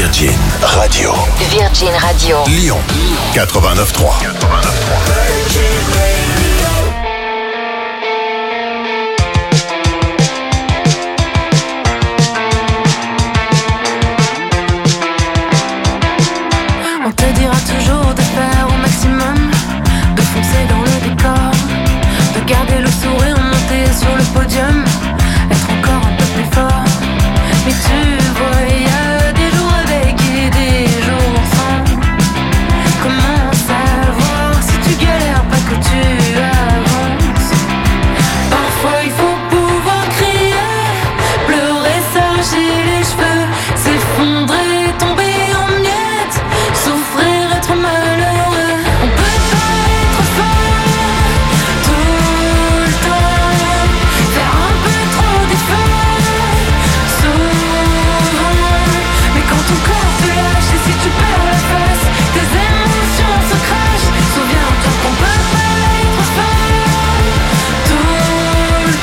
Virgin Radio. Virgin Radio. Lyon 89.3. On te dira toujours de faire au maximum, de foncer dans le décor, de garder le sourire monté sur le podium, être encore un peu plus fort. Mais tu vois, il y a des jours avec et des jours sans. Comment savoir si tu galères pas que tu avances? Parfois il faut pouvoir crier, pleurer, s'arracher les cheveux, s'effondrer, tomber en miettes, souffrir, être malheureux. On peut pas être fort tout le temps, faire un peu trop d'efforts souvent. Mais quand ton corps te lâche et si tu perds la face, tes émotions se crachent. Souviens-toi qu'on peut pas être fort tout le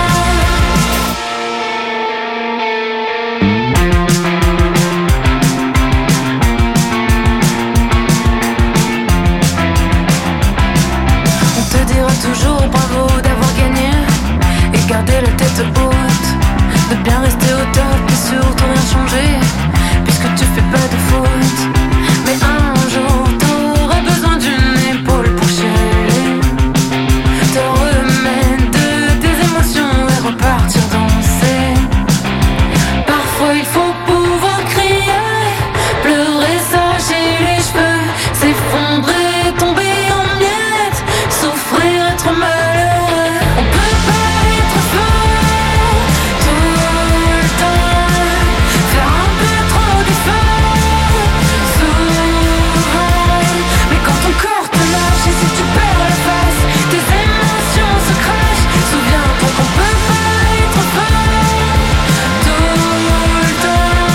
On te dira toujours bravo d'avoir gagné et garder la tête haute, de bien rester au top et surtout rien changer, puisque tu fais pas de faute. Mais un jour t'auras besoin d'une épaule pour chialer, te remettre de tes émotions et repartir danser. Parfois il faut pouvoir crier, pleurer, s'arracher les cheveux, s'effondrer, tomber en miettes, souffrir, être malheureux. On peut pas être fort tout le temps, faire un peu trop d'efforts souvent. Mais quand ton corps te lâche et si tu perds la face, tes émotions se crachent. Souviens-toi qu'on peut pas être fort tout le temps.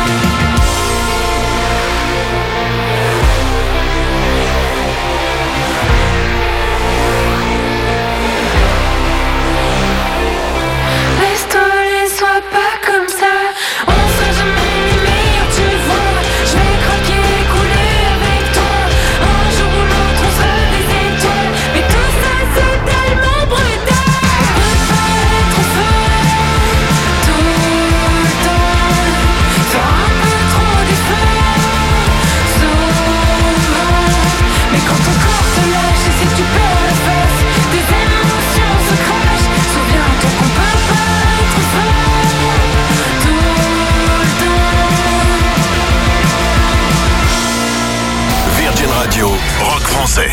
Laisse-toi aller, sois pas comme ça. On sera jamais les meilleurs, tu vois. Je vais craquer, couler avec toi. Un jour ou l'autre, on sera des étoiles. Mais tout ça, c'est tellement brutal. On peut pas être fort tout le temps, faire un peu trop d'efforts souvent. Mais quand ton corps te lâche et si tu perds la face, tes émotions se crachent. Souviens-toi qu'on peut pas être fort tout le temps. Virgin Radio, rock français.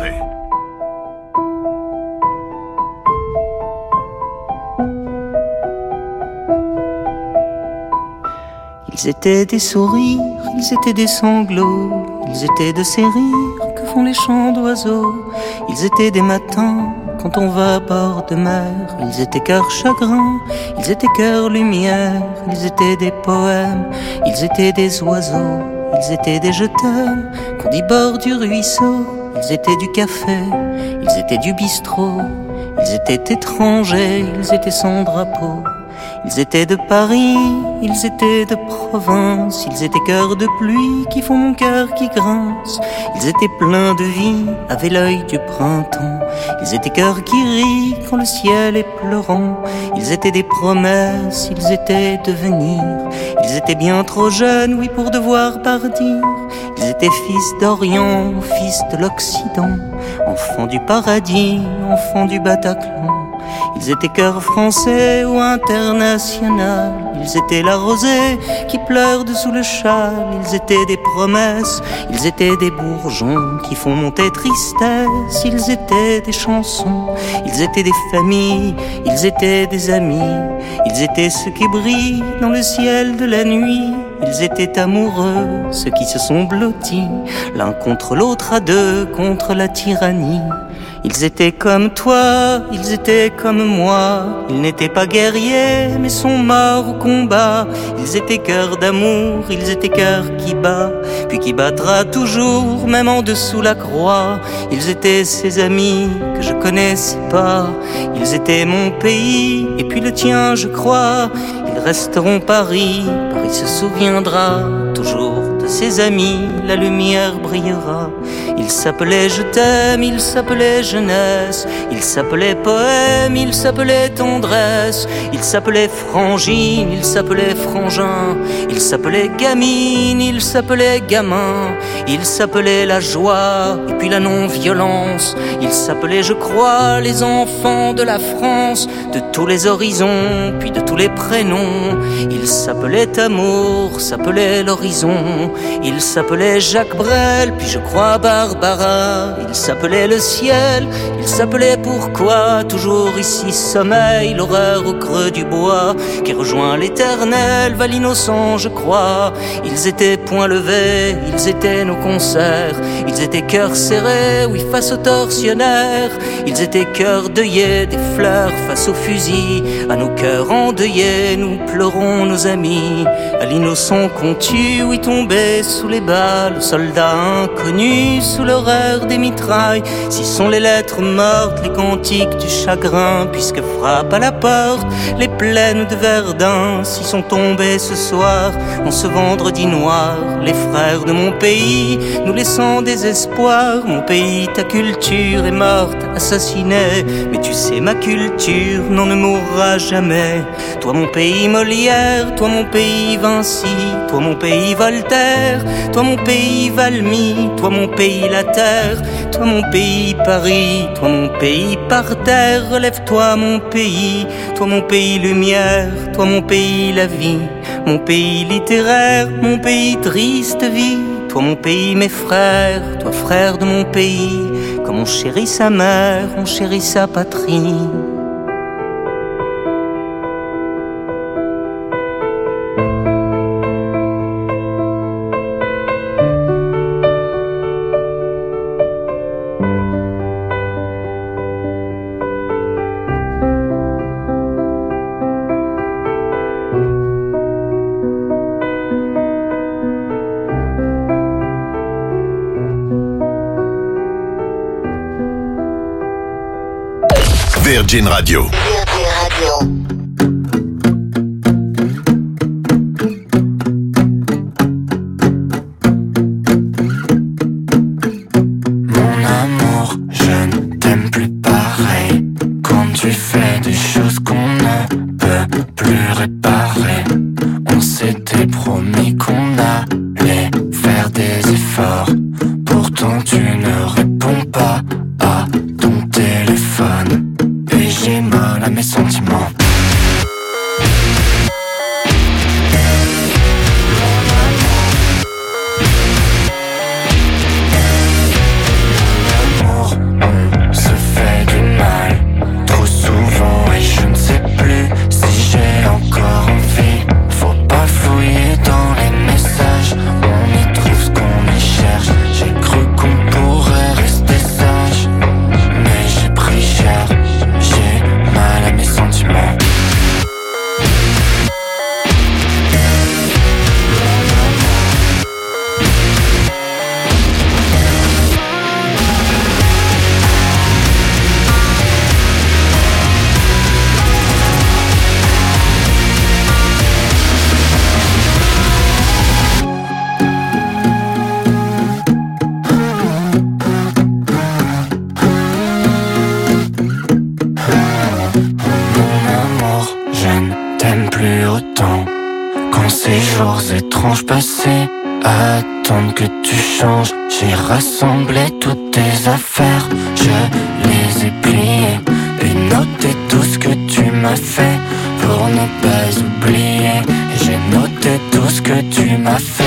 Ils étaient des sourires, ils étaient des sanglots, ils étaient de ces rires que font les chants d'oiseaux. Ils étaient des matins quand on va à bord de mer, ils étaient cœur chagrin, ils étaient cœur lumière, ils étaient des poèmes, ils étaient des oiseaux, ils étaient des je t'aime qu'on dit bord du ruisseau. Ils étaient du café, ils étaient du bistrot, ils étaient étrangers, ils étaient sans drapeau. Ils étaient de Paris, ils étaient de province, ils étaient cœurs de pluie qui font mon cœur qui grince. Ils étaient pleins de vie, avaient l'œil du printemps. Ils étaient cœurs qui rient quand le ciel est pleurant. Ils étaient des promesses, ils étaient de venir. Ils étaient bien trop jeunes, oui, pour devoir partir. Ils étaient fils d'Orient, fils de l'Occident, enfants du paradis, enfants du Bataclan. Ils étaient cœurs français ou international. Ils étaient la rosée qui pleure dessous le châle. Ils étaient des promesses, ils étaient des bourgeons qui font monter tristesse. Ils étaient des chansons, ils étaient des familles, ils étaient des amis. Ils étaient ceux qui brillent dans le ciel de la nuit. Ils étaient amoureux, ceux qui se sont blottis l'un contre l'autre à deux contre la tyrannie. Ils étaient comme toi, ils étaient comme moi. Ils n'étaient pas guerriers, mais sont morts au combat. Ils étaient cœurs d'amour, ils étaient cœurs qui bat, puis qui battra toujours, même en dessous la croix. Ils étaient ses amis que je connaissais pas. Ils étaient mon pays, et puis le tien, je crois. Ils resteront Paris. Paris se souviendra toujours de ses amis, la lumière brillera. Il s'appelait Je t'aime, il s'appelait jeunesse, il s'appelait poème, il s'appelait tendresse, il s'appelait frangine, il s'appelait frangin, il s'appelait gamine, il s'appelait gamin, il s'appelait la joie et puis la non-violence, il s'appelait je crois les enfants de la France, de tous les horizons, puis de tous les prénoms. Il s'appelait amour, s'appelait l'horizon, il s'appelait Jacques Brel, puis je crois Barbara, il s'appelait le ciel, il s'appelait pourquoi, toujours ici sommeil, l'horreur au creux du bois, qui rejoint l'éternel, va l'innocent je crois. Ils étaient poings levés, ils étaient nos concerts, ils étaient cœurs serrés, oui face aux tortionnaires, ils étaient cœurs deuillés, des fleurs face aux fusils, à nos cœurs endeuillés, nous pleurons nos amis, à l'innocent qu'on tue, oui tombé sous les balles, soldats inconnus sous l'horreur des mitrailles. Si sont les lettres mortes, les cantiques du chagrin, puisque frappe à la porte les plaines de Verdun. Si sont tombés ce soir, en ce vendredi noir, les frères de mon pays, nous laissant désespoir. Mon pays, ta culture est morte, assassinée, mais tu sais ma culture, non ne mourra jamais. Toi mon pays Molière, toi mon pays Vinci, toi mon pays Voltaire, toi mon pays Valmy, toi mon pays la terre, toi mon pays Paris, toi mon pays par terre. Relève-toi mon pays, toi mon pays lumière, toi mon pays la vie, mon pays littéraire, mon pays triste vie. Toi mon pays mes frères, toi frère de mon pays, comme on chérit sa mère, on chérit sa patrie. Virgin Radio. Mon amour, je ne t'aime plus pareil. Quand tu fais des choses qu'on ne peut plus réparer. On s'était promis qu'on allait faire des efforts. Pourtant tu ne réponds pas à ton téléphone. Et j'ai mal à mes sentiments. L'amour, on se fait du mal trop souvent et je ne sais plus si j'ai encore envie. Faut pas fouiller dans les messages, on y trouve ce qu'on y cherche. J'ai cru qu'on pourrait rester sage, mais j'ai pris cher. J'ai mal à mes sentiments. Quand ces jours étranges passés à attendre que tu changes, j'ai rassemblé toutes tes affaires, je les ai pliées et noté tout ce que tu m'as fait pour ne pas oublier. Et j'ai noté tout ce que tu m'as fait.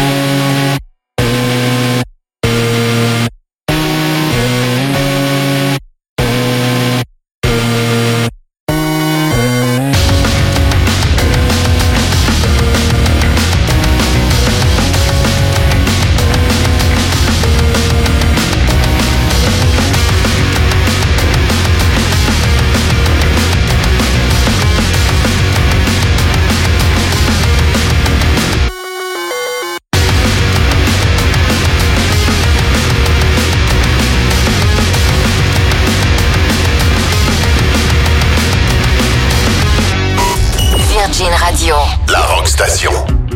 Virgin Radio. La Rock Station.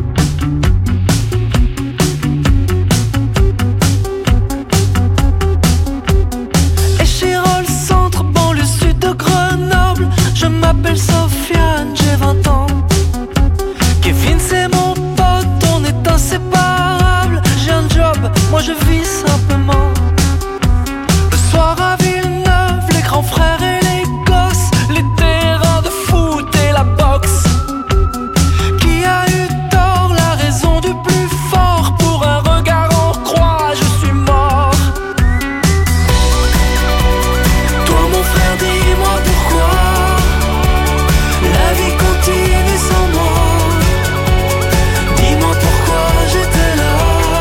Échirol, centre, banlieue sud de Grenoble. Je m'appelle Sofiane, j'ai 20 ans. Kevin, c'est mon pote, on est inséparables. J'ai un job, moi je vis simplement. Le soir à Villeneuve, les grands frères et les gosses, les terrains de foot et la boxe. Qui a eu tort, la raison du plus fort? Pour un regard en croix, je suis mort. Toi mon frère, dis-moi pourquoi la vie continue sans moi. Dis-moi pourquoi j'étais là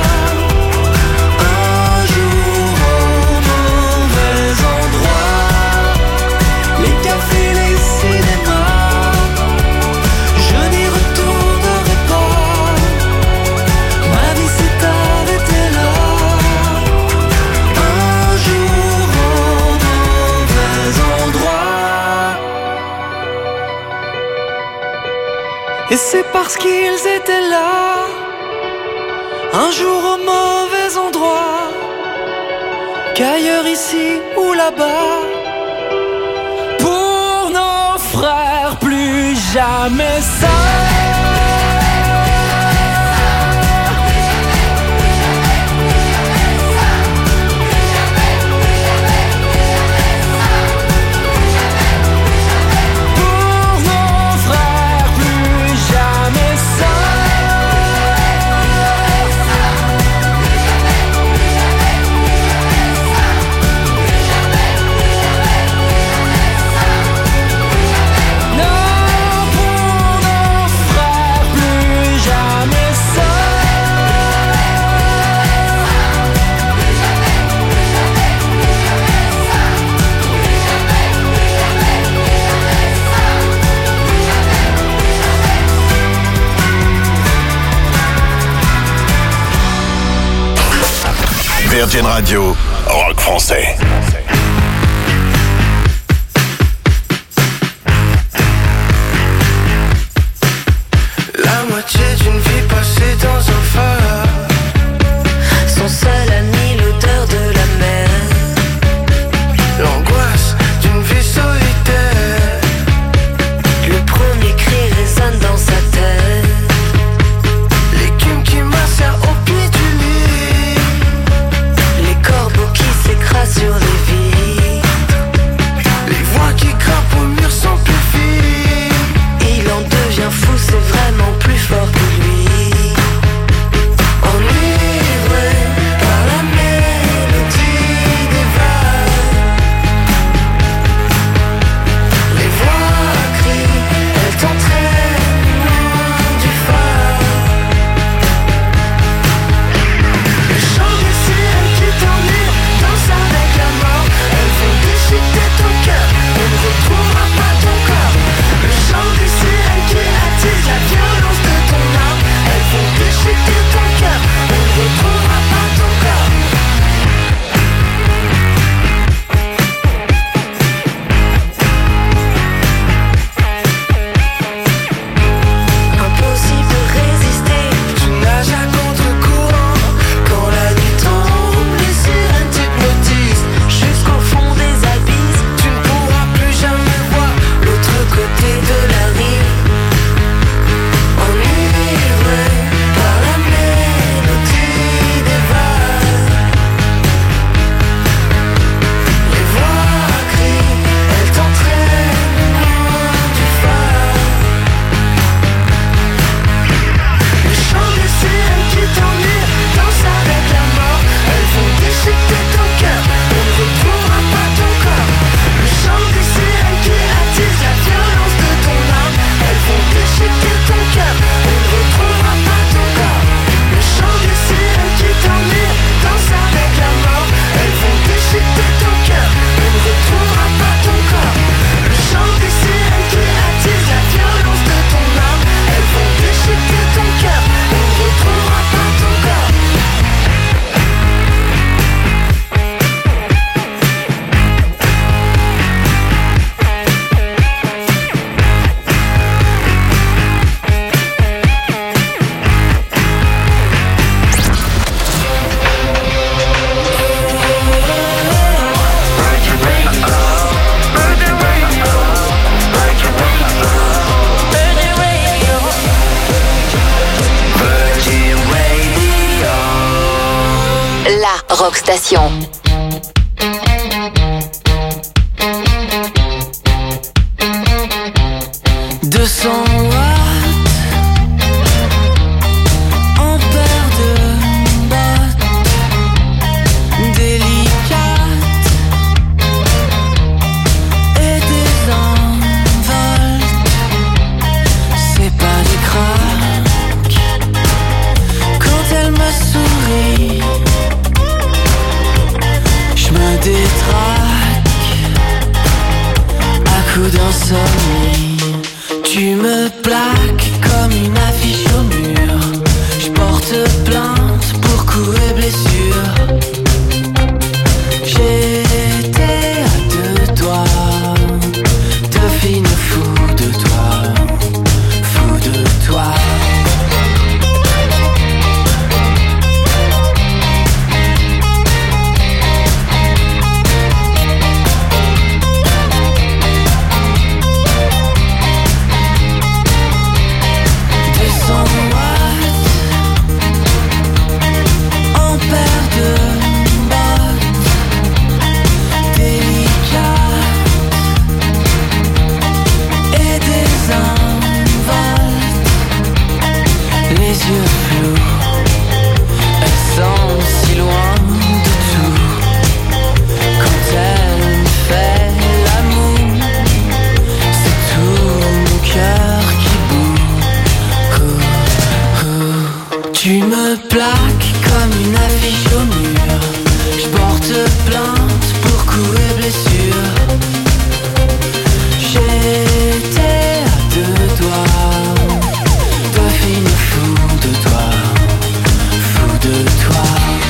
un jour au mauvais endroit. Les cafés, les cinémas, je n'y retournerai pas. Ma vie s'est arrêtée là un jour au mauvais endroit. Et c'est parce qu'ils étaient là un jour au mauvais endroit qu'ailleurs ici ou là-bas, pour nos frères plus jamais ça. Pour nos frères plus jamais ça. Non, pour nos frères plus jamais ça. Virgin Radio, rock français. La moitié d'une vie passée dans un phare. Son seul ami, l'odeur de la mer. L'angoisse d'une vie solitaire. Le premier cri résonne dans sa tête. L'écume qui macère au pied du lit. Les corbeaux qui s'écrasent sur les vies. la Rock Station. Tu me plaques comme une affiche au mur. Je porte plainte pour coups et blessures. J'étais à deux doigts de finir fou de toi, fou de toi. Tu me plaques comme une affiche au mur. Je porte plainte pour coups et blessures. J'étais à deux doigts de finir fou de toi, fou de toi.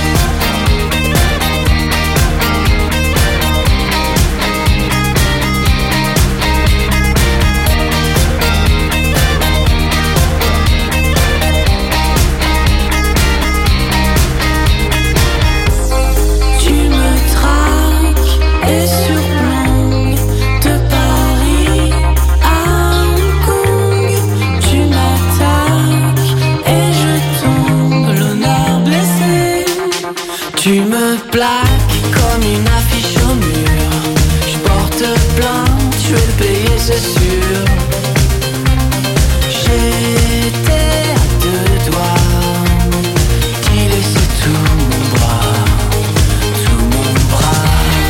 Tu me plaques comme une affiche au mur. Je porte plainte, je vais le payer, c'est sûr. J'étais à deux doigts d'y laisser tout mon bras, tout mon bras.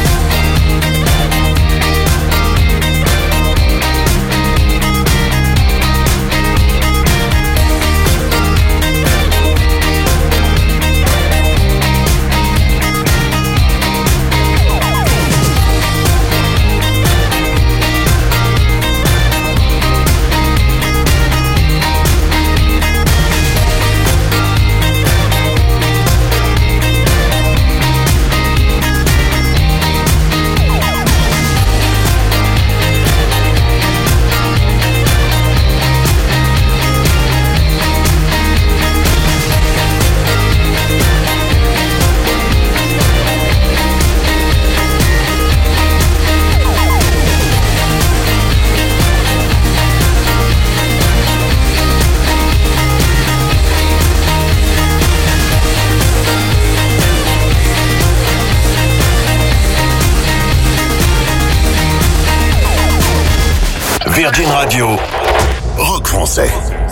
Virgin Radio, rock français.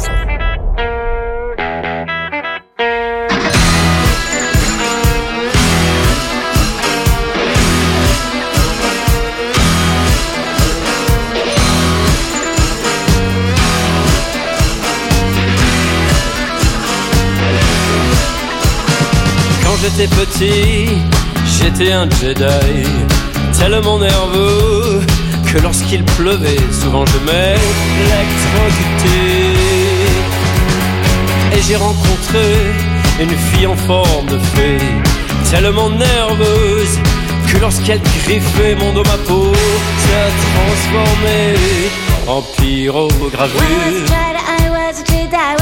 Quand j'étais petit, j'étais un Jedi, tellement nerveux que lorsqu'il pleuvait, souvent je m'électrocutais. Et j'ai rencontré une fille en forme de fée, tellement nerveuse que lorsqu'elle griffait mon dos, ma peau s'est transformée en pyrogravure. When I was a child,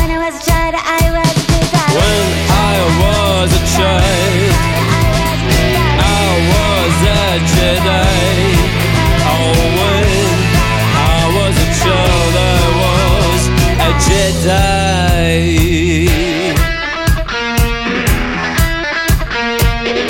I was a Jedi. Oh, when I was a child, I was a Jedi.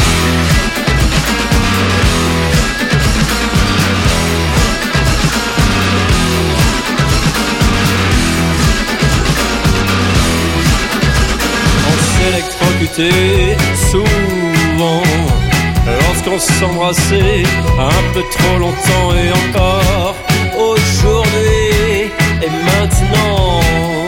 électrocuté souvent lorsqu'on s'embrassait un peu trop longtemps et encore aujourd'hui et maintenant.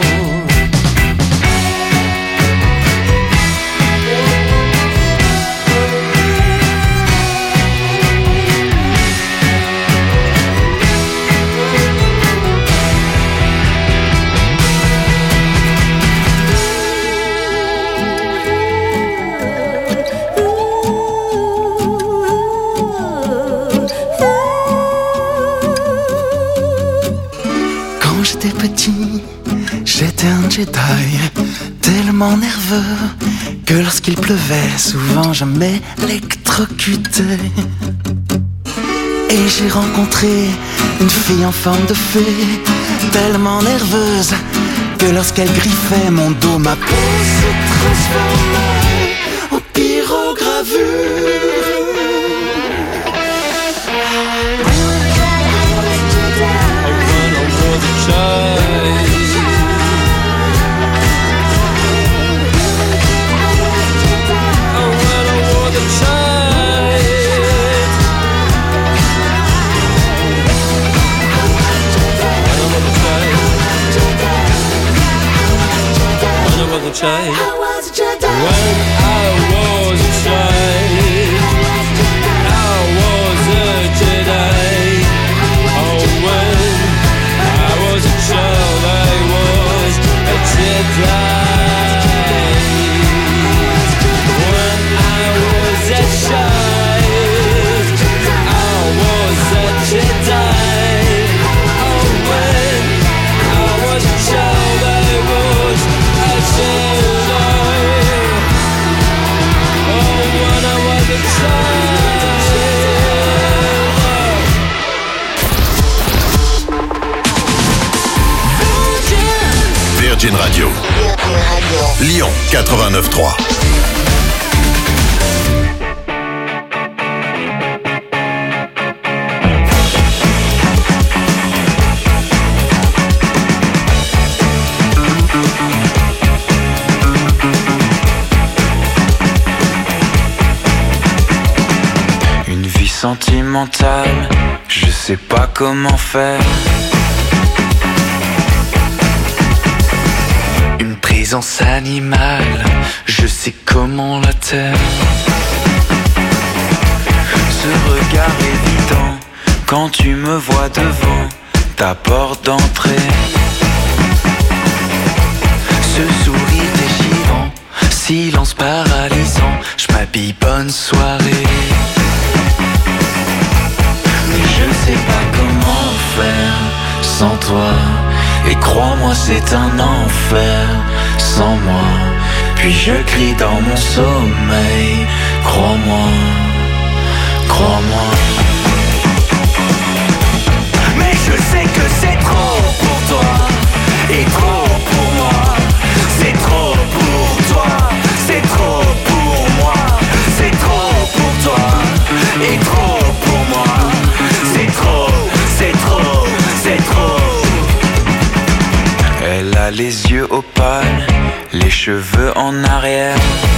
J'étais un Jedi, tellement nerveux que lorsqu'il pleuvait, souvent je m'électrocutais. Et j'ai rencontré une fille en forme de fée, tellement nerveuse que lorsqu'elle griffait mon dos, ma peau se transformait en pyrogravure. I was a Jedi. When I was a child, I was a Jedi. Oh, when I was a child, I was a Jedi. When I was a child, I was a Jedi. Oh, when I was a child, I was a Jedi. Virgin Radio. Lyon 89.3. Une vie sentimentale, je sais pas comment faire. Présence animale, je sais comment la taire. Ce regard évident, quand tu me vois devant ta porte d'entrée. Ce sourire déchirant, silence paralysant, je m'habille bonne soirée. Mais je sais pas comment faire sans toi. Et crois-moi c'est un enfer sans moi. Puis je crie dans mon sommeil. Crois-moi, crois-moi. Mais je sais que c'est trop pour toi et trop pour moi. C'est trop pour toi, c'est trop pour moi. C'est trop pour toi et trop pour moi. C'est trop, c'est trop, c'est trop. Elle a les yeux opaques, les cheveux en arrière.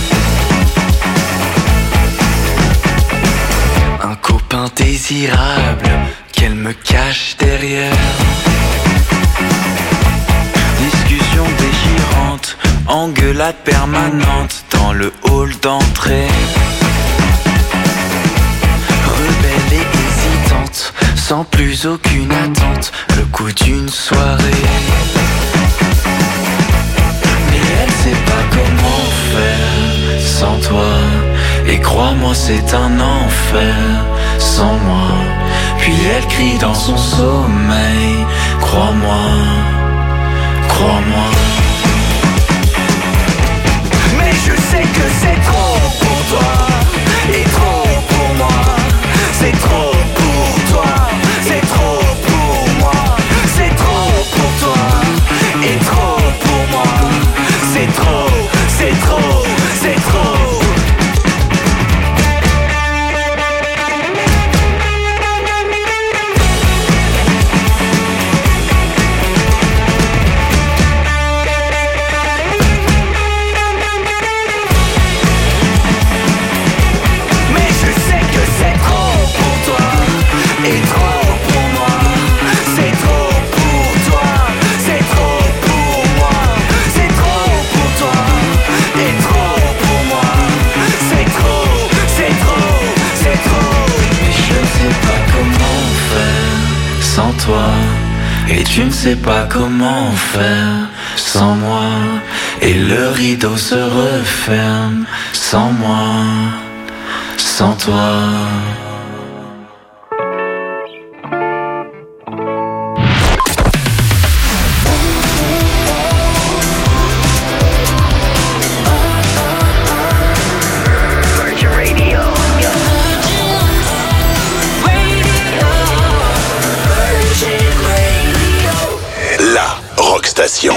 Un copain désirable qu'elle me cache derrière. Discussion déchirante, engueulade permanente dans le hall d'entrée. Rebelle et hésitante, sans plus aucune attente, le coup d'une soirée. Elle sait pas comment faire sans toi. Et crois-moi c'est un enfer sans moi. Puis elle crie dans son sommeil. Crois-moi, crois-moi. Mais je sais que c'est trop pour toi et trop pour moi. C'est trop pour toi, c'est trop pour moi. C'est trop pour toi et trop pour moi. C'est trop, c'est trop, c'est trop. toi. Et tu ne sais pas comment faire sans moi. Et le rideau se referme sans moi, sans toi. Station.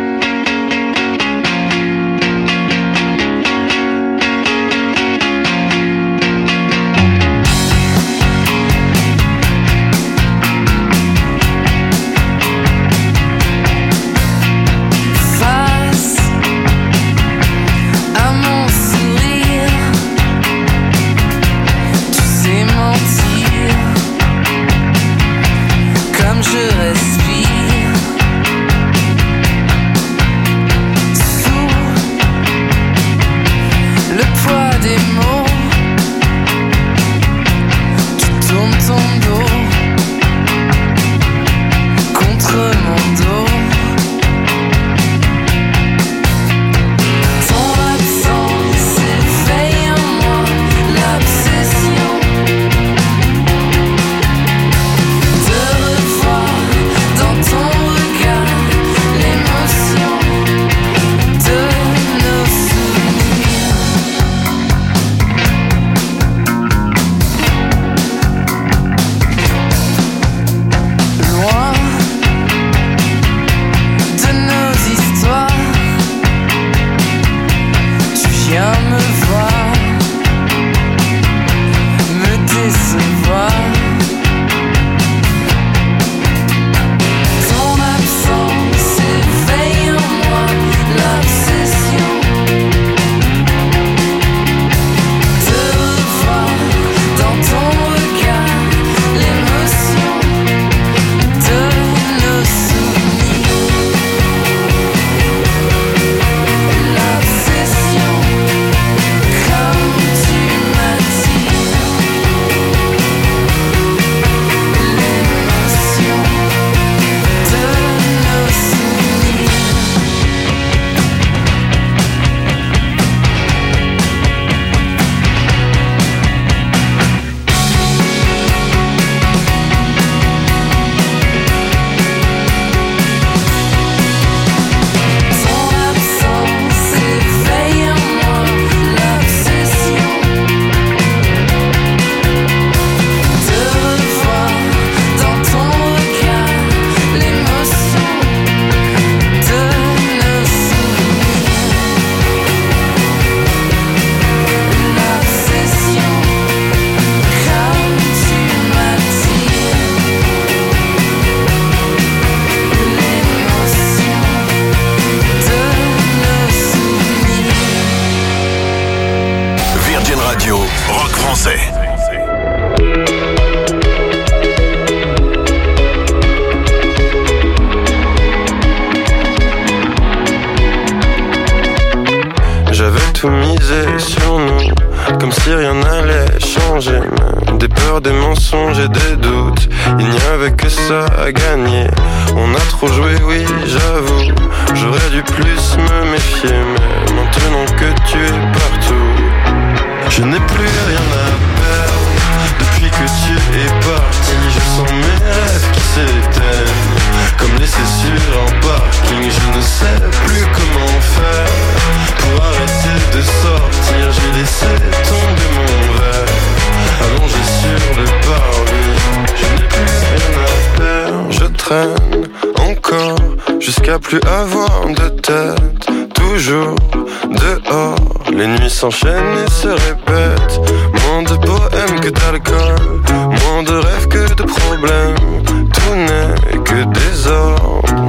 Plus avoir de tête, toujours dehors. Les nuits s'enchaînent et se répètent. Moins de poèmes que d'alcool, moins de rêves que de problèmes. Tout n'est que désordre.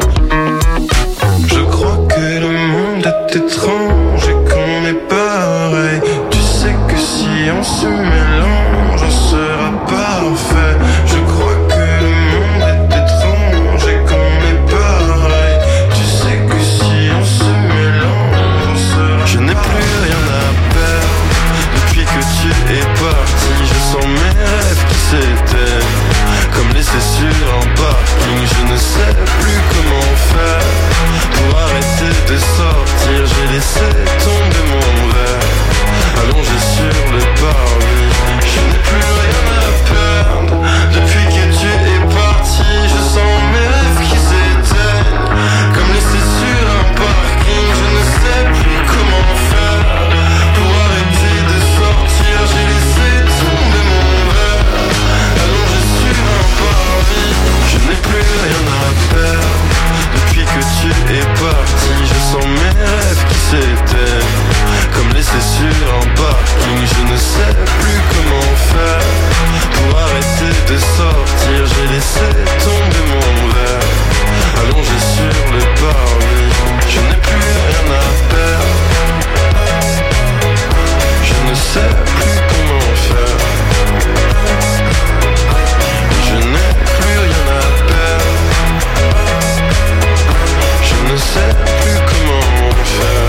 Je crois que le monde est étrange et qu'on est pareil. Tu sais que si on se mélange, on sera parfait. Je crois que le monde est étrange et qu'on est pareil. Tu sais que si on se mélange, on sera. Je n'ai plus rien à perdre depuis que tu es parti. Je sens mes rêves qui s'éteignent comme laissés sur un de sortir, j'ai laissé tomber mon verre, allongé sur le parvis. Je n'ai plus rien à perdre. Depuis que tu es parti, je sens mes rêves qui s'éteignent, comme laissés sur un parking. Je ne sais plus comment faire pour arrêter de sortir. J'ai laissé tomber mon verre, allongé sur un parvis. Je n'ai plus rien à perdre. Depuis que tu es parti, je sens mes rêves qui s'éteignent, comme laissés sur un parking. Je ne sais plus comment faire pour arrêter de sortir. J'ai laissé tomber mon verre, allongé sur le parvis. Je n'ai plus rien à perdre. Je ne sais plus comment faire. Je n'ai plus rien à perdre. Je ne sais plus comment faire.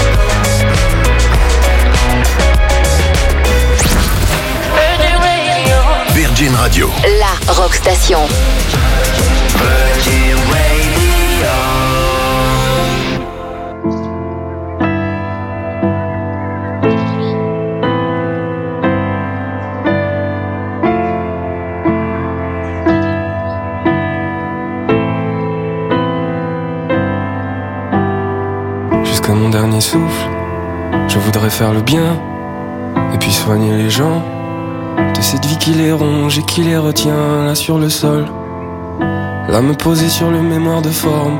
Virgin Radio. La rock station. Virgin Radio. Jusqu'à mon dernier souffle, je voudrais faire le bien et puis soigner les gens de cette vie qui les ronge et qui les retient là sur le sol. Là me poser sur le mémoire de forme.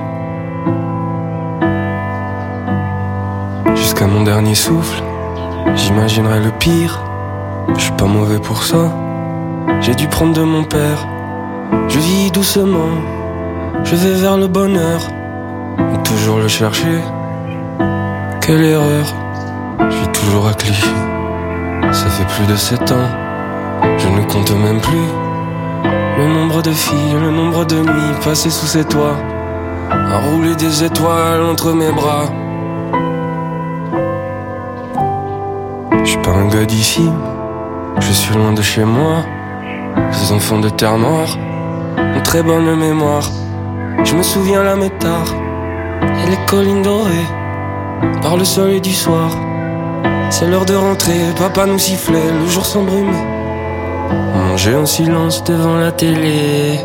Jusqu'à mon dernier souffle, j'imaginerai le pire. Je suis pas mauvais pour ça. J'ai dû prendre de mon père. Je vis doucement, je vais vers le bonheur, mais toujours le chercher. Quelle erreur, je vis toujours à Clichy. Ça fait plus de 7 ans, je ne compte même plus le nombre de filles, le nombre de nuits passées sous ces toits, à rouler des étoiles entre mes bras. Je suis pas un gars d'ici, je suis loin de chez moi. Ces enfants de terre noire ont très bonne mémoire. Je me souviens la métard et les collines dorées par le soleil du soir. C'est l'heure de rentrer, papa nous sifflait, le jour s'embrumait. On mangeait en silence devant la télé.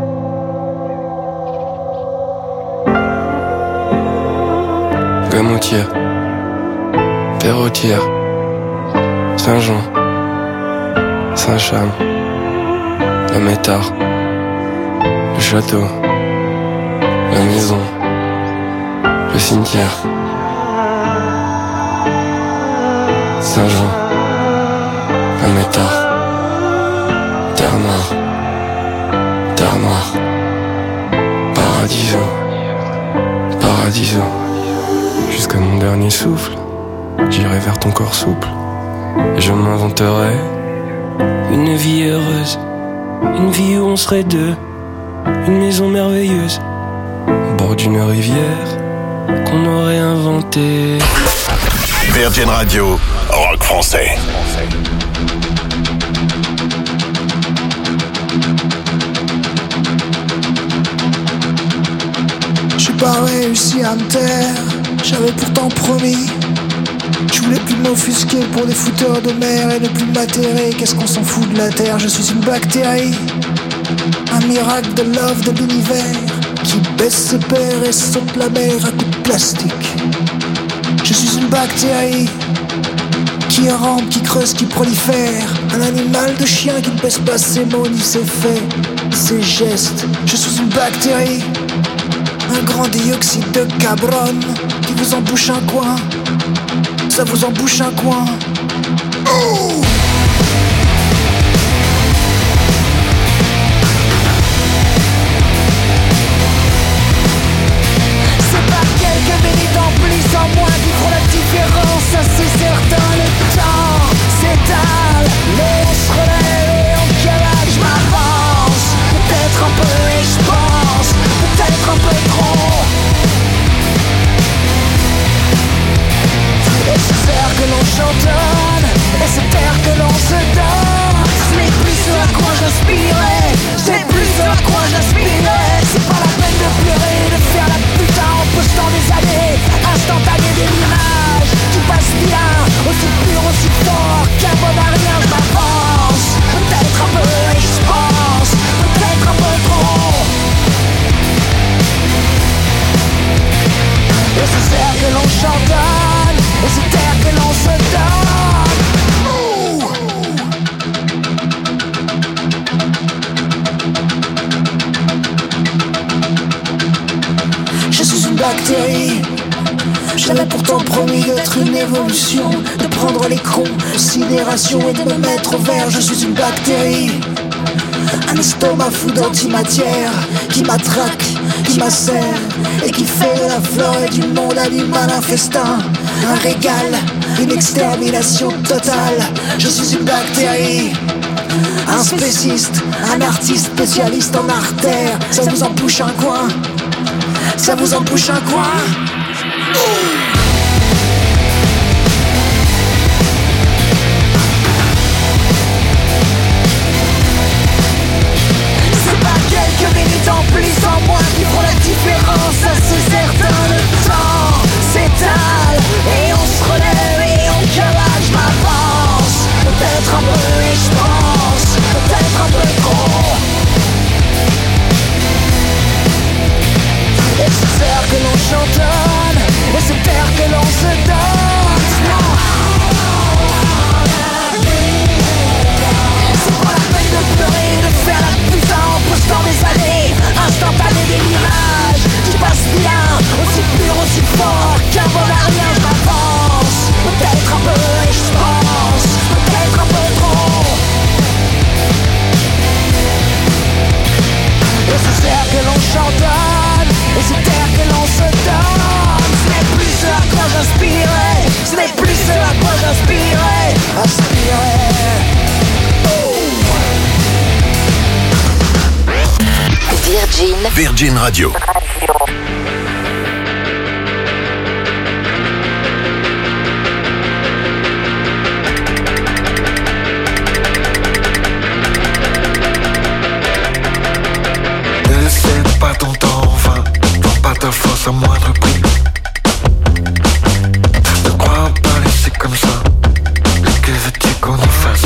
Gamotière, Perrotière, Saint-Jean, Saint-Cham, la métard, le château, la maison, le cimetière, Saint-Jean, la métard, terre noire, paradiso, paradiso. Jusqu'à mon dernier souffle, j'irai vers ton corps souple et je m'inventerai une vie heureuse, une vie où on serait deux, une maison merveilleuse au bord d'une rivière qu'on aurait inventée. Virgin Radio, rock français. J'ai pas réussi à me taire, j'avais pourtant promis. Je voulais plus m'offusquer pour des fouteurs de mer et ne plus m'atterrer. Qu'est-ce qu'on s'en fout de la terre, je suis une bactérie, un miracle de love de l'univers qui baisse ses pères et saute la mer à coups de plastique. Je suis une bactérie qui rampe, qui creuse, qui prolifère, un animal de chien qui ne baisse pas ses mots ni ses faits, ses gestes. Je suis une bactérie, un grand dioxyde de carbone qui vous embouche un coin. Ça vous embouche un coin. Oh! C'est pas quelques minutes en plus en moins qui feront la différence, ça c'est certain. Le temps s'étale, l'eau se relève et en cavale je m'avance. Peut-être un peu et je pense, peut-être un peu trop. Et c'est faire que l'on chantonne, et c'est faire que l'on chardonne, et c'est terre que l'on se donne. Je suis une bactérie. J'avais pourtant promis d'être une évolution, de prendre les considérations et de me mettre au vert. Je suis une bactérie, un estomac fou d'antimatière qui m'attraque, qui m'assère et qui fait de la flore et du monde animal un festin, un régal, une extermination totale. Je suis une bactérie, un spéciste, un artiste spécialiste en artère. Ça vous en bouche un coin, ça vous en bouche un coin. C'est pas quelques minutes en plus en moins qui font la différence, ça c'est certain. Le temps s'étale et on se relève et on cavale. Je m'avance, peut-être un peu et je pense, peut-être un peu trop. Et c'est terre que l'on chantonne, et c'est terre que l'on se donne. C'est pas la peine de pleurer, de faire la putain en postant des années instantanées des images qui passent bien, aussi pur, aussi fort qu'un bon à rien. Je m'avance, peut-être un peu et je pense, peut-être un peu trop. Et c'est terre que l'on chantonne, et c'est terre que l'on se donne. Ce n'est plus ce à quoi j'aspirais, ce n'est plus ce à quoi j'aspirais. Virgin Radio. Ne cède pas ton temps en vain, vends pas ta force à moindre prix. Ne crois pas laisser comme ça, que veux-tu qu'on y fasse?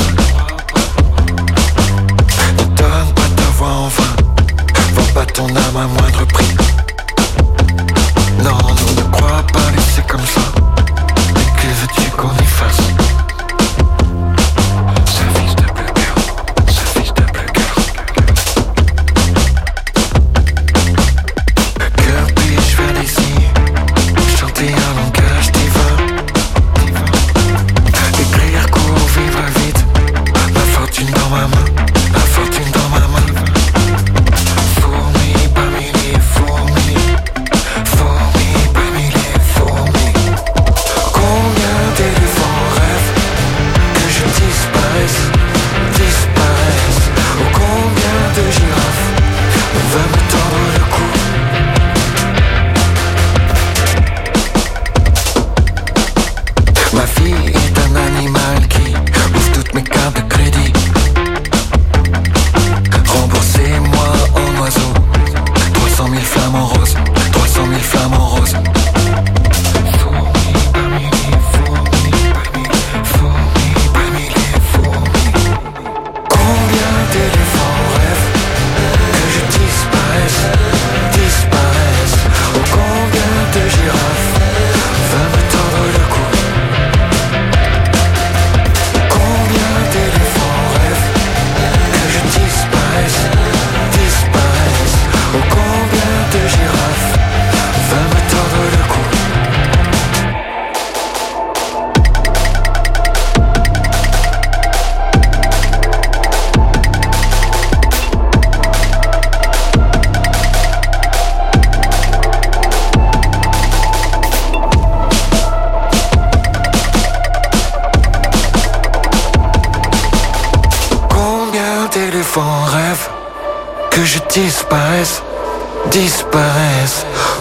Ne donne pas ta voix en vain, vends pas ton âme à moindre prix. Non, non, ne crois pas laisser comme ça, mais que veux-tu qu'on y fasse? Ce fils de bloqueur, ce fils de bloqueur. Cœur puis-je faire d'ici, chanter un langage divin, écrire court, vivre vite, ma fortune dans ma main, ma fortune dans ma main. Fourmis parmi les fourmis, fourmis parmi les fourmis. Combien d'éléphants rêvent que je disparaisse, disparaisse? Oh, combien de girafes on va me tendre le cou? Ma fille est un animal qui ouvre toutes mes cartes de crédit. Remboursez-moi en oiseau, 300 000 flammes en rose, 300 000 flammes en rose. Fourmis parmi les fourmis, fourmis parmi les fourmis. Combien d'éléphants rêvent que je disparaisse, disparaisse? Oh, combien de girafes va me tendre le cou? Combien d'éléphants rêvent que je disparaisse, disparaisse? Oh, combien de girafes va me tordre le cou? Combien d'éléphants rêvent que je disparaisse, disparaisse?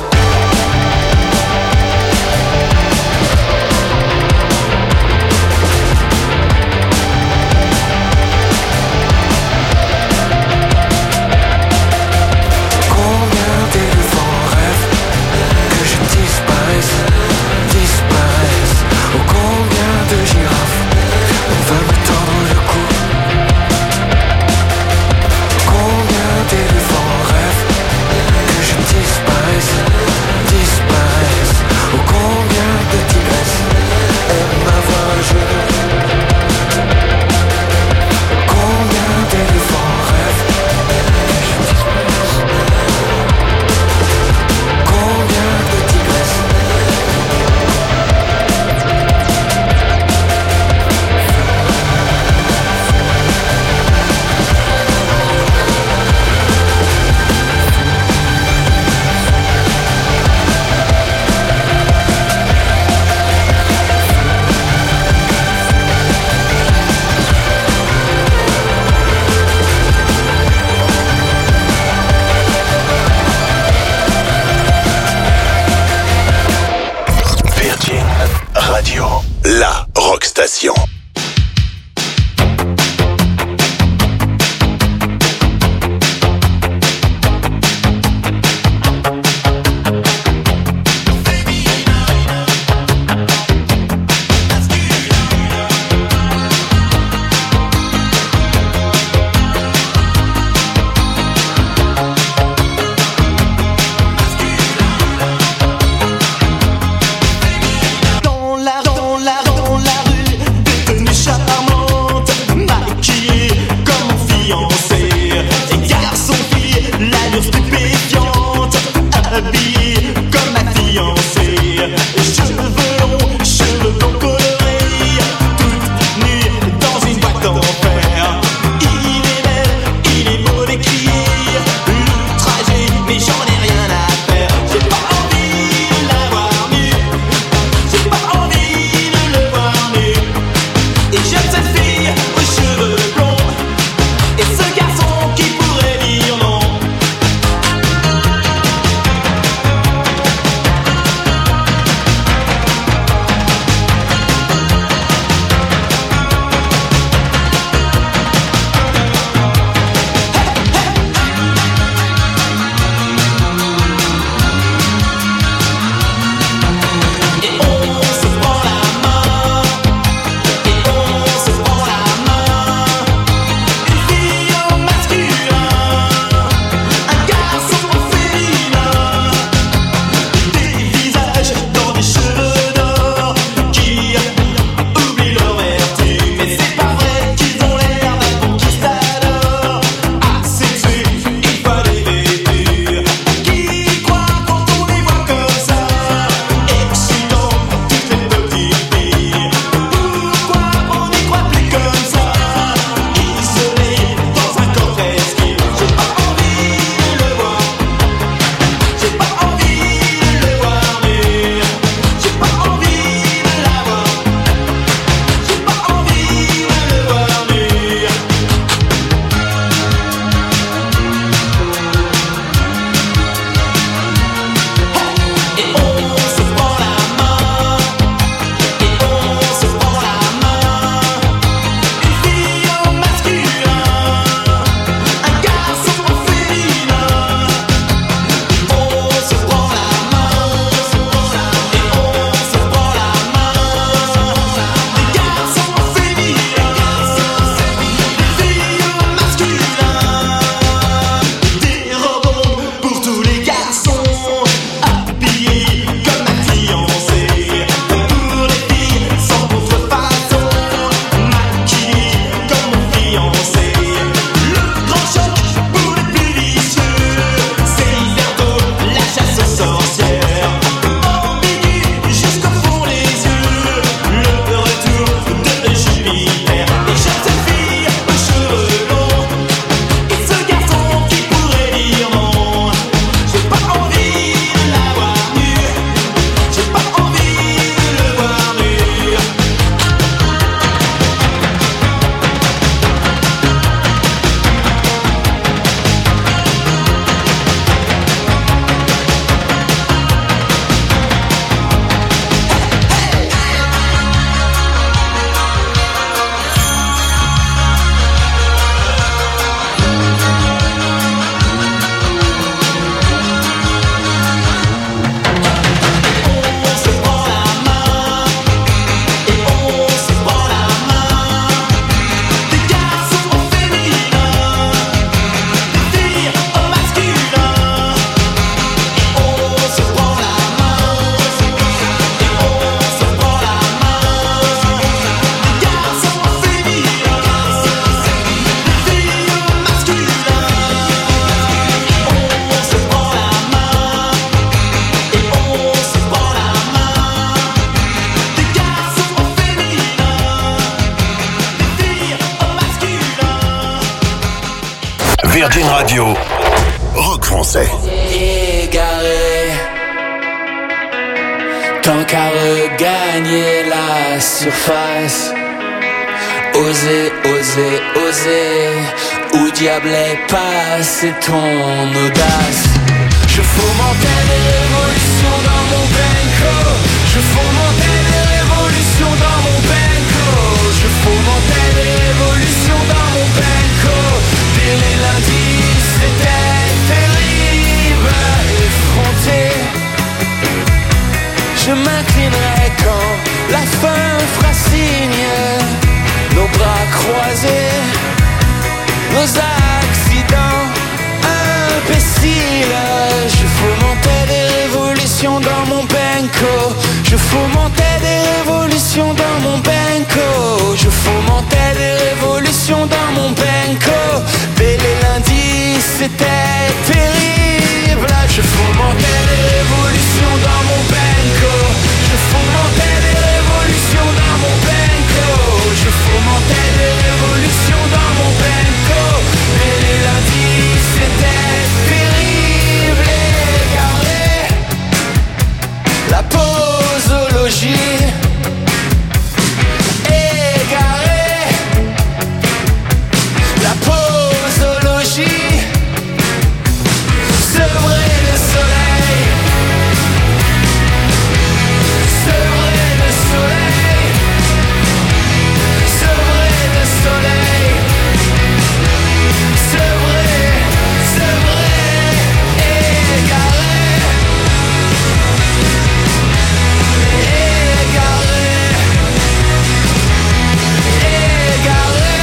Combien d'éléphants rêvent que je disparaisse, disparaisse? Oh, combien de girafes on va me tordre le cou? Combien d'éléphants rêvent que je disparaisse, passion. Virgin Radio, rock français. Égaré, tant qu'à regagner la surface. Oser, oser, oser, où diable est passée ton audace? Je fomentais des révolutions dans mon benco. Je fomentais des révolutions dans mon benco. Je m'inclinerai quand la fin fera signe. Nos bras croisés, nos accidents imbéciles. Je fomentais des révolutions dans mon benko. Je fomentais des révolutions dans mon benko. Je fomentais des révolutions dans mon benko. Dès les lundis, c'était terrible. Je fomentais des révolutions dans mon benko. Je fomentais des révolutions dans mon benko. Je fomentais des révolutions dans mon benko. Dès les lundis, c'était terrible. Égaré, la posologie. Égaré, la posologie. Sevrer le soleil. Sevrer le soleil. Sevrer le soleil. Sevrer, sevrer, égaré. Égaré. Égaré.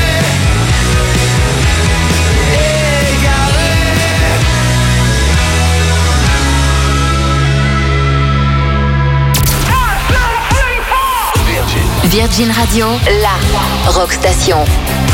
Virgin Radio, la rock station.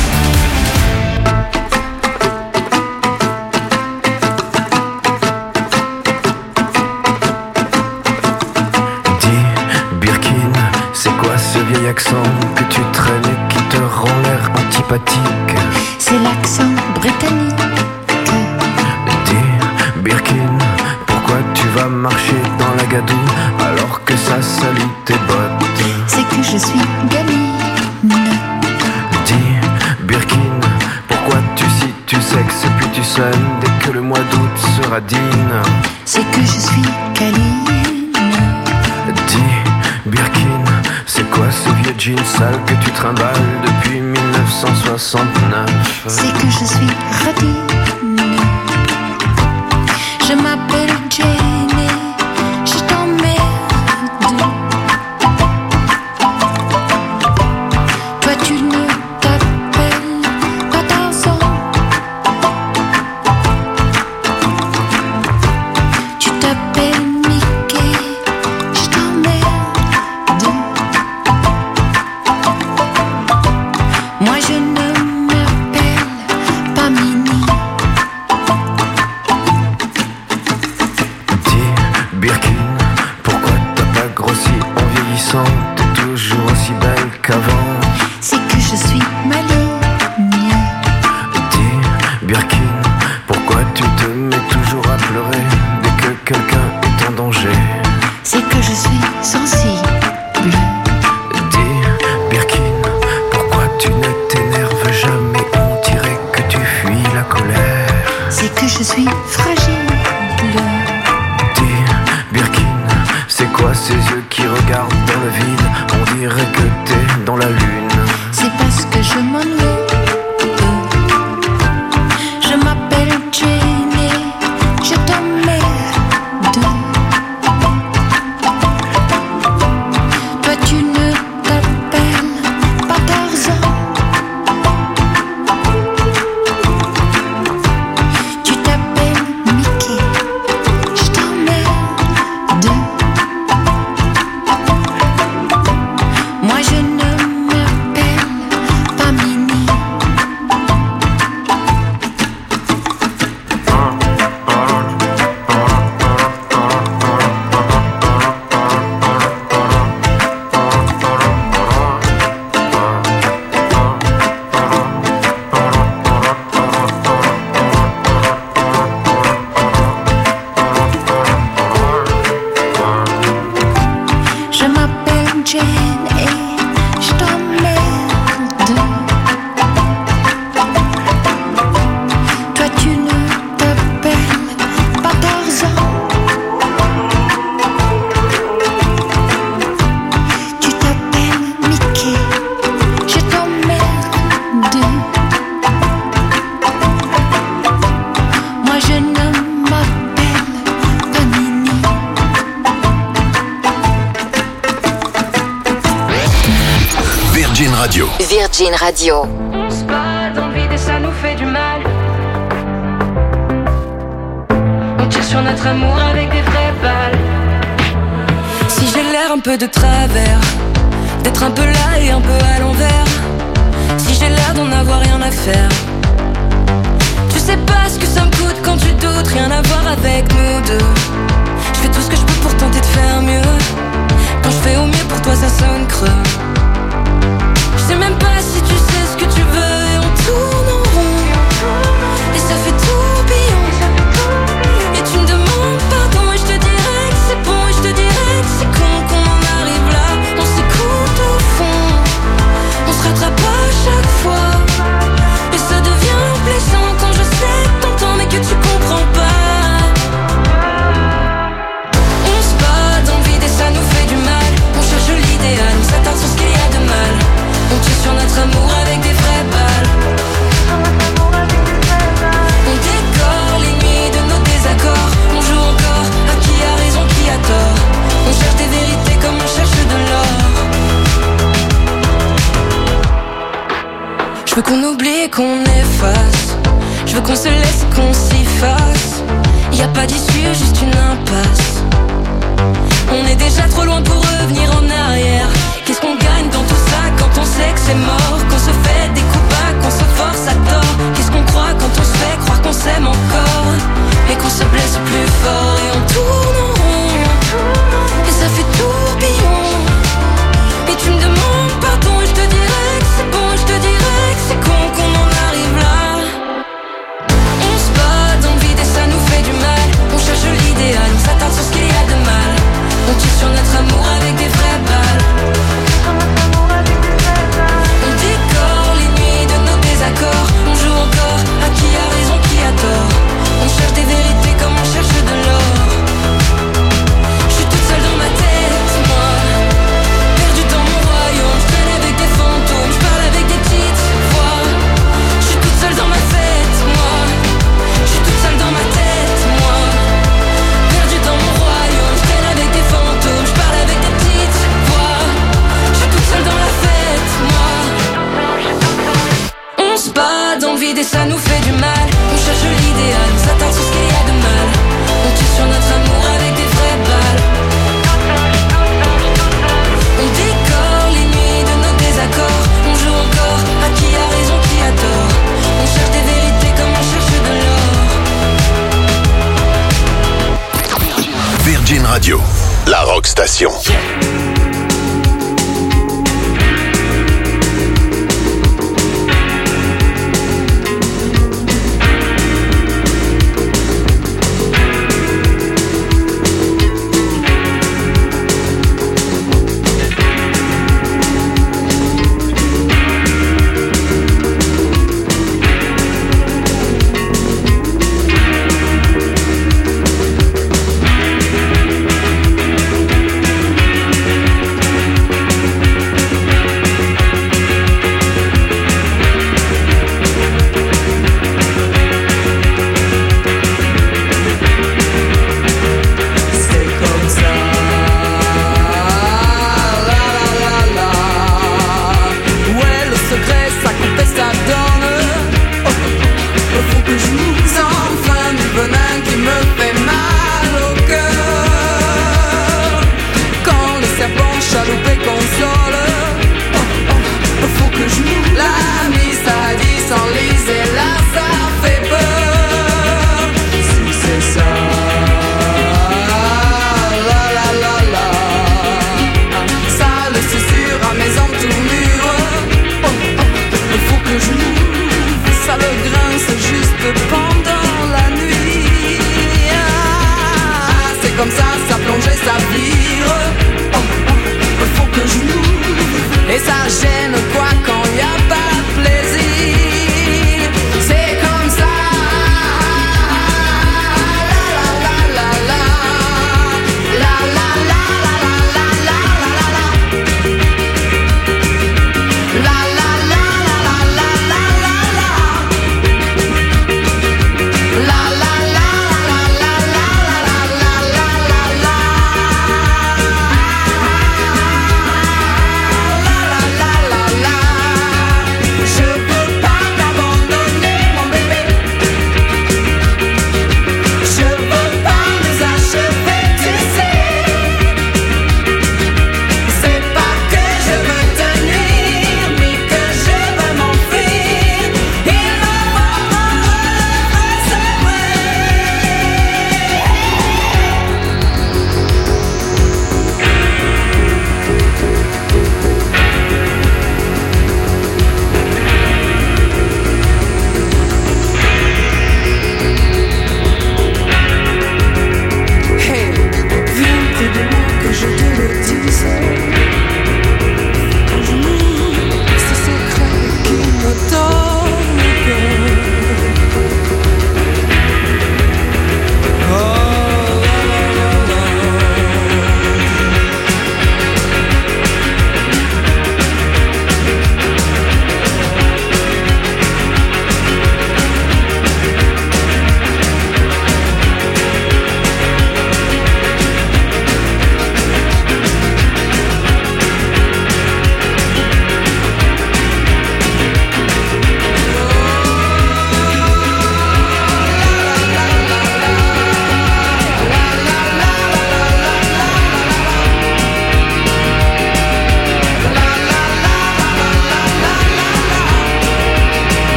Dis, Birkin, c'est quoi ce vieil accent que tu traînes et qui te rend l'air antipathique? C'est l'accent britannique. Dis, Birkin, pourquoi tu vas marcher dans la gadoue alors que ça salue tes bottes? C'est que je suis gamine. Dis, Birkin, pourquoi si tu sexes puis tu sonnes dès que le mois d'août sera digne? C'est que je suis câline. Dis, Birkin, c'est quoi ce vieux jean sale que tu trimbales depuis 1969? C'est que je suis radine. Je m'appelle Jenny. Je t'emmerde. Toi tu ne t'appelles pas Tarzan. Tu t'appelles Mickey. Je t'emmerde. Moi je ne m'appelle pas Minnie. Dis, Birkin, pourquoi t'as pas grossi en vieillissant? T'es toujours aussi belle qu'avant. C'est que je suis maligne. Dis, Birkin, pourquoi tu te mets toujours à pleurer dès que quelqu'un est en danger? C'est que je suis sensible. Dis, Birkin, pourquoi tu ne t'énerves jamais? On dirait que tu fuis la colère. C'est que je suis fragile. Dis, Birkin, c'est quoi ces yeux qui regardent dans le vide? On dirait que t'es dans la lune. C'est parce que je m'ennuie. Je m'appelle Jenny. Je t'emmerde. Toi tu ne t'appelles pas Tarzan. Tu t'appelles Mickey. Je t'emmerde. Moi je ne m'appelle pas Minnie. Radio. Virgin Radio. On se bat dans le vide et ça nous fait du mal. On tire sur notre amour avec des vraies balles. Si j'ai l'air un peu de travers, d'être un peu là et un peu à l'envers, si j'ai l'air d'en avoir rien à faire, tu sais pas ce que ça me coûte quand tu doutes, rien à voir avec nous deux. Je fais tout ce que je peux pour tenter de faire mieux. Quand je fais au mieux pour toi ça sonne creux. Je sais même pas si tu sais ce que tu veux et on tourne en rond. Et ça fait tourbillon. Et tu me demandes pardon et je te dirais que c'est bon. Et je te dirais que c'est con qu'on en arrive là. On s'écoute au fond, on se rattrape à chaque fois. Et ça devient blessant quand je sais que t'entends mais que tu comprends pas. On se bat dans le vide et ça nous fait du mal. On cherche l'idéal, on s'attarde sur ce qu'il y a de mal. On tire sur notre amour avec des vraies balles. On décore les nuits de nos désaccords. On joue encore à qui a raison, qui a tort. On cherche des vérités comme on cherche de l'or. Je veux qu'on oublie et qu'on efface. Je veux qu'on se laisse et qu'on s'y fasse. Y a pas d'issue, juste une impasse. On est déjà trop loin pour revenir en arrière. Qu'est-ce qu'on gagne dans tout ça quand on sait que c'est mort? Qu'on se fait des coups bas, qu'on se force à tort. Qu'est-ce qu'on croit quand on se fait croire qu'on s'aime encore et qu'on se blesse plus fort? Et on tourne en rond et ça fait tourbillon. Et tu me demandes pardon et je te dirais que c'est bon. Et je te dirais que c'est con qu'on en arrive là. On se bat dans le vide et ça nous fait du mal. On cherche l'idéal, on s'attarde sur ce qu'il y a de mal. On tire sur notre amour avec des vraies balles. On décore les nuits de nos désaccords. On joue encore à qui a raison, qui a tort. On cherche des vérités comme on cherche de l'or. Je suis toute seule dans ma tête, moi, perdue dans mon royaume. Je traîne avec des fantômes, je parle avec des petites voix. Je suis toute seule dans ma fête, moi. Je suis toute seule dans ma tête, moi, perdue dans mon royaume. Je traîne avec des fantômes, je parle avec des petites voix. Je suis toute seule dans la fête, moi. On se bat dans le vide et ça nous fait du mal. On cherche l'idéal, on s'attarde sur ce qu'il y a de mal. On tire sur notre amour avec des vraies balles. On décore les nuits de nos désaccords. On joue encore à qui a raison, qui a tort. On cherche des vérités comme on cherche de l'or. Virgin Radio, la rock station.